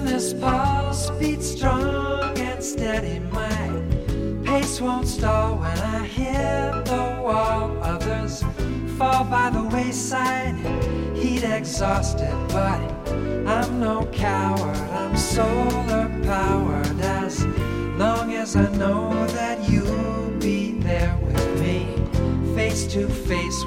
this pulse beats strong and steady. My pace won't stall when I hit the wall. Others fall by the wayside, heat exhausted, but I'm no coward. I'm solar powered as long as I know that you'll be there with me, face to face